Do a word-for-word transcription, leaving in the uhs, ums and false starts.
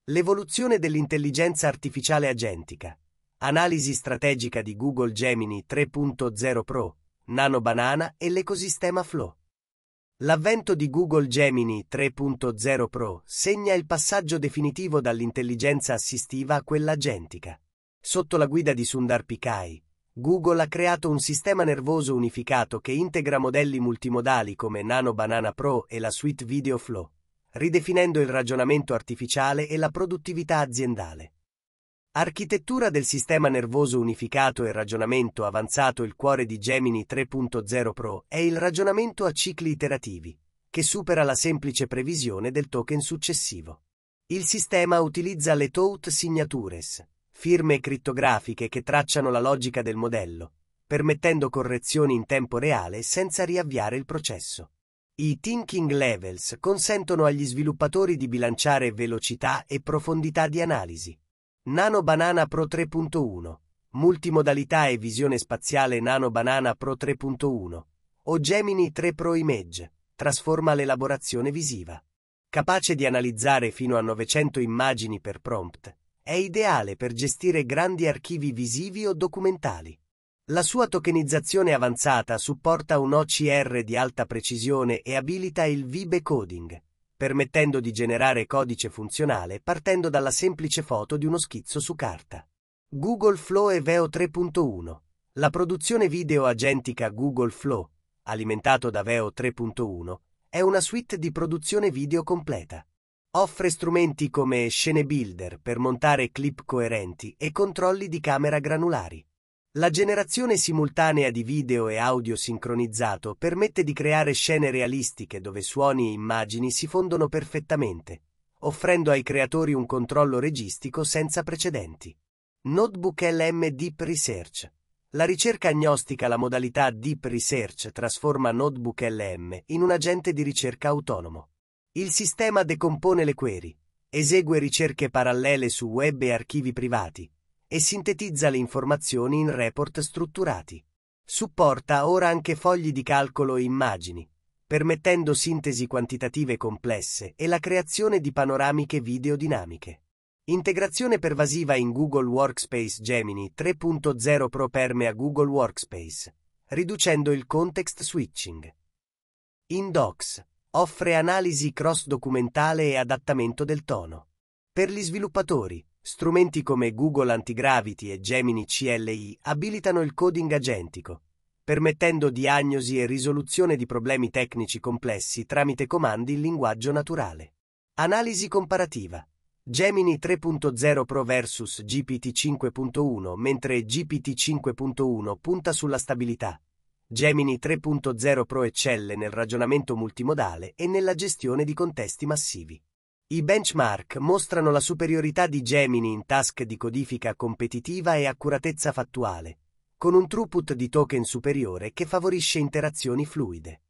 L'evoluzione dell'intelligenza artificiale agentica. Analisi strategica di Google Gemini tre punto zero Pro, Nano Banana e l'ecosistema Flow. L'avvento di Google Gemini tre punto zero Pro segna il passaggio definitivo dall'intelligenza assistiva a quella agentica. Sotto la guida di Sundar Pichai, Google ha creato un sistema nervoso unificato che integra modelli multimodali come Nano Banana Pro e la suite Video Flow, ridefinendo il ragionamento artificiale e la produttività aziendale. Architettura del sistema nervoso unificato e ragionamento avanzato. Il cuore di Gemini tre punto zero Pro è il ragionamento a cicli iterativi, che supera la semplice previsione del token successivo. Il sistema utilizza le Thought Signatures, firme crittografiche che tracciano la logica del modello, permettendo correzioni in tempo reale senza riavviare il processo. I Thinking Levels consentono agli sviluppatori di bilanciare velocità e profondità di analisi. Nano Banana Pro tre punto uno, multimodalità e visione spaziale. Nano Banana Pro tre punto uno o Gemini tre Pro Image trasforma l'elaborazione visiva. Capace di analizzare fino a novecento immagini per prompt, è ideale per gestire grandi archivi visivi o documentali. La sua tokenizzazione avanzata supporta un O C R di alta precisione e abilita il V-Becoding, permettendo di generare codice funzionale partendo dalla semplice foto di uno schizzo su carta. Google Flow e Veo tre punto uno. La produzione video agentica Google Flow, alimentato da Veo tre punto uno, è una suite di produzione video completa. Offre strumenti come Scene Builder per montare clip coerenti e controlli di camera granulari. La generazione simultanea di video e audio sincronizzato permette di creare scene realistiche dove suoni e immagini si fondono perfettamente, offrendo ai creatori un controllo registico senza precedenti. Notebook L M Deep Research. La ricerca agnostica. La modalità Deep Research trasforma Notebook L M in un agente di ricerca autonomo. Il sistema decompone le query, esegue ricerche parallele su web e archivi privati, e sintetizza le informazioni in report strutturati. Supporta ora anche fogli di calcolo e immagini, permettendo sintesi quantitative complesse e la creazione di panoramiche video dinamiche. Integrazione pervasiva in Google Workspace. Gemini tre punto zero Pro permea Google Workspace, riducendo il context switching. In Docs, offre analisi cross-documentale e adattamento del tono. Per gli sviluppatori, strumenti come Google Antigravity e Gemini C L I abilitano il coding agentico, permettendo diagnosi e risoluzione di problemi tecnici complessi tramite comandi in linguaggio naturale. Analisi comparativa. Gemini tre punto zero Pro versus G P T cinque punto uno. Mentre G P T cinque punto uno punta sulla stabilità, Gemini tre punto zero Pro eccelle nel ragionamento multimodale e nella gestione di contesti massivi. I benchmark mostrano la superiorità di Gemini in task di codifica competitiva e accuratezza fattuale, con un throughput di token superiore che favorisce interazioni fluide.